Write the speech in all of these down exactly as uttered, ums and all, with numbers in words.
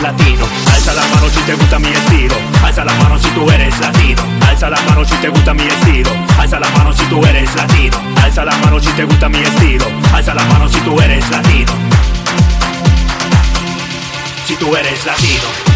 latino. Alza la mano si te gusta mi estilo. Alza la mano si tú eres latino. Alza la mano si te gusta mi estilo. Alza la mano si tú eres latino. Alza la mano si te gusta mi estilo. Alza la mano si tú eres latino. Si tú eres latino.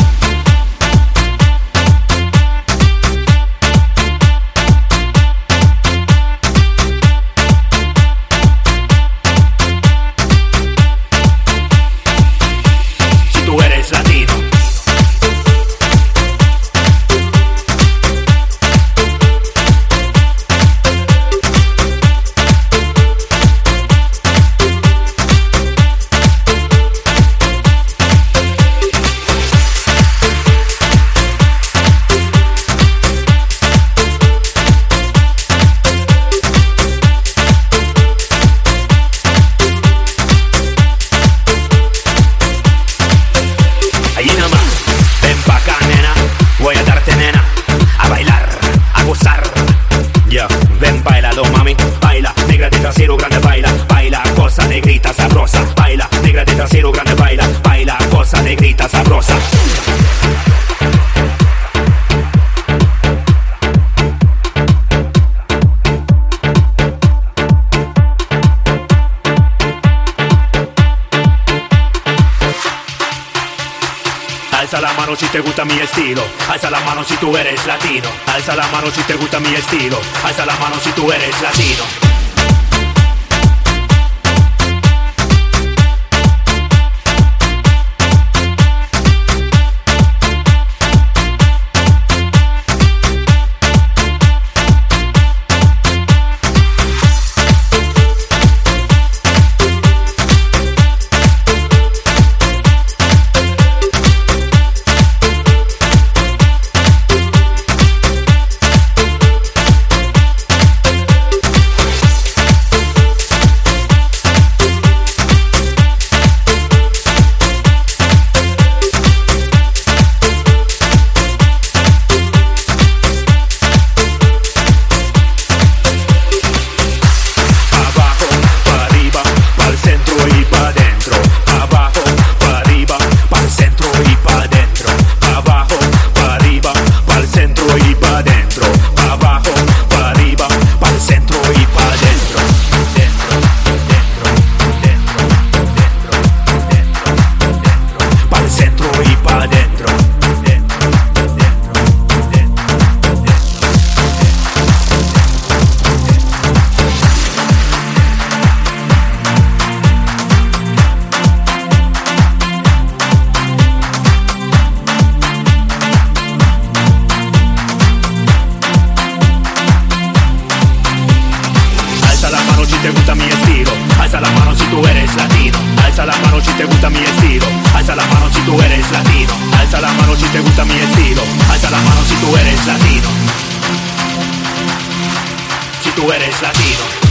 Ven, bailalo, mami, baila, negra de trasero grande, baila, baila, cosa negrita sabrosa, baila, negra de trasero grande, baila, baila, cosa negrita sabrosa. Alza la mano si te gusta mi estilo. Alza la mano si tú eres latino. Alza la mano si te gusta mi estilo. Alza la mano si tú eres latino. Te gusta mi estilo, alza la mano si tú eres latino. Alza la mano si te gusta mi estilo. Alza la mano si tú eres latino. Alza la mano si te gusta mi estilo. Alza la mano si tú eres latino. Si tú eres latino.